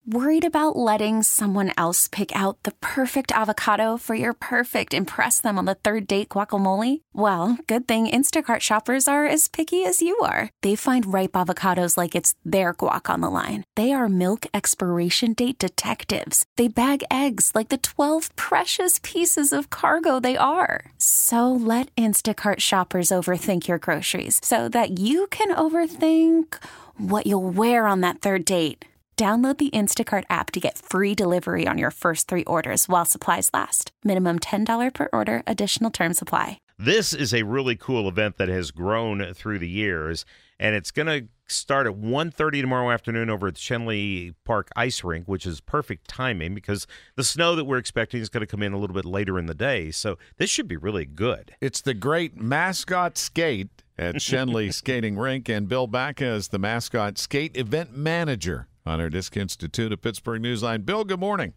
Worried about letting someone else pick out the perfect avocado for your perfect impress them on the third date guacamole? Well, good thing Instacart shoppers are as picky as you are. They find ripe avocados like it's their guac on the line. They are milk expiration date detectives. They bag eggs like the 12 precious pieces of cargo they are. So let Instacart shoppers overthink your groceries so that you can overthink what you'll wear on that third date. Download the Instacart app to get free delivery on your first 3 orders while supplies last. Minimum $10 per order. Additional terms apply. This is a really cool event that has grown through the years, and it's going to start at 1:30 tomorrow afternoon over at Shenley Park Ice Rink, which is perfect timing because the snow that we're expecting is going to come in a little bit later in the day. So this should be really good. It's the Great Mascot Skate at Shenley Skating Rink, and Bill Baca is the Mascot Skate Event Manager on our Disc Institute of Pittsburgh Newsline. Bill, good morning.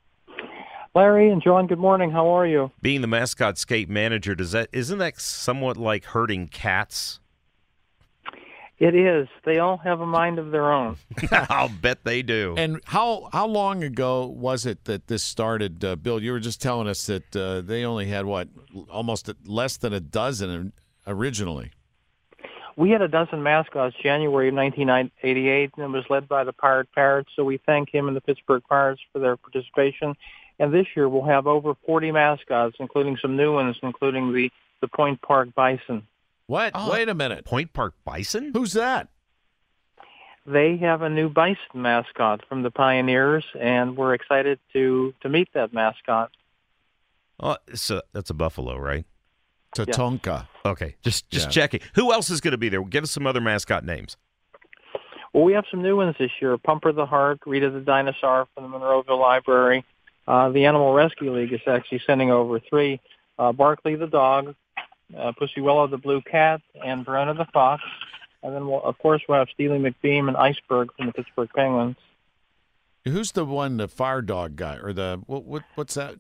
Larry and John, good morning. How are you? Being the Mascot Skate Manager, isn't that somewhat like herding cats? It is. They all have a mind of their own. I'll bet they do. And how long ago was it that this started, Bill? You were just telling us that they only had, almost less than a dozen originally. We had a dozen mascots January of 1988, and it was led by the Pirate Parrots, so we thank him and the Pittsburgh Pirates for their participation. And this year we'll have over 40 mascots, including some new ones, including the Point Park Bison. What? Oh, wait a minute. Point Park Bison? Who's that? They have a new bison mascot from the Pioneers, and we're excited to meet that mascot. Oh, so that's a buffalo, right? Tatonka. Okay, just checking. Who else is going to be there? Give us some other mascot names. Well, we have some new ones this year. Pumper the Heart, Rita the Dinosaur from the Monroeville Library. The Animal Rescue League is actually sending over 3. Barkley the Dog, Pussy Willow the Blue Cat, and Verona the Fox. And then, we'll have Steely McBeam and Iceberg from the Pittsburgh Penguins. Who's the one, the fire dog guy, or the what's that?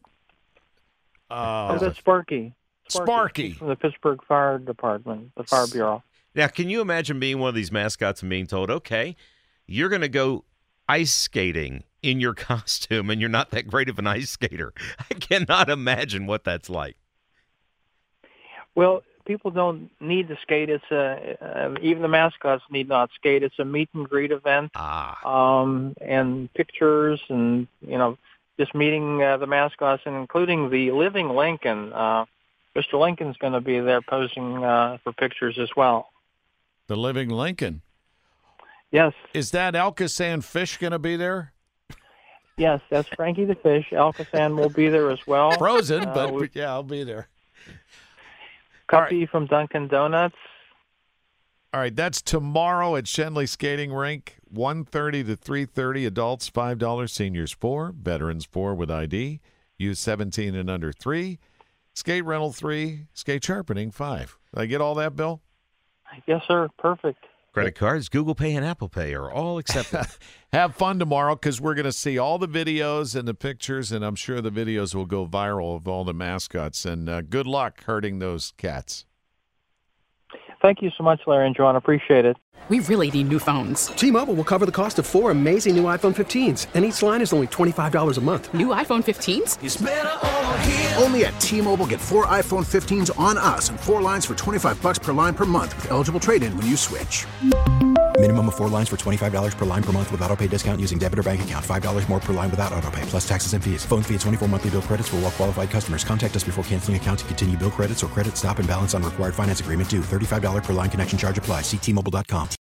That's Sparky. Sparky from the Pittsburgh Fire Department, the Fire Bureau. Now, can you imagine being one of these mascots and being told, okay, you're going to go ice skating in your costume, and you're not that great of an ice skater? I cannot imagine what that's like. Well, people don't need to skate. It's even the mascots need not skate. It's a meet and greet event, and pictures, and just meeting the mascots, and including the living Lincoln. Mr. Lincoln's going to be there posing for pictures as well. The living Lincoln? Yes. Is that Alcazan Fish going to be there? Yes, that's Frankie the Fish. Alcazan will be there as well. Frozen, but I'll be there. Cuppy from Dunkin' Donuts. All right, that's tomorrow at Shenley Skating Rink, 1:30 to 3:30. Adults, $5. Seniors, $4. Veterans, $4 with ID. Youth 17 and under, $3. Skate rental, $3. Skate sharpening, $5. Did I get all that, Bill? Yes, sir. Perfect. Credit cards, Google Pay, and Apple Pay are all accepted. Have fun tomorrow because we're going to see all the videos and the pictures, and I'm sure the videos will go viral of all the mascots. And good luck herding those cats. Thank you so much, Larry and John. Appreciate it. We really need new phones. T-Mobile will cover the cost of 4 amazing new iPhone 15s, and each line is only $25 a month. New iPhone 15s? It's better over here. Only at T-Mobile, get 4 iPhone 15s on us and 4 lines for $25 per line per month with eligible trade-in when you switch. Minimum of 4 lines for $25 per line per month with autopay discount using debit or bank account. $5 more per line without autopay, plus taxes and fees. Phone fee at 24 monthly bill credits for well-qualified customers. Contact us before canceling account to continue bill credits or credit stop and balance on required finance agreement due. $35 per line connection charge applies. See T-Mobile.com.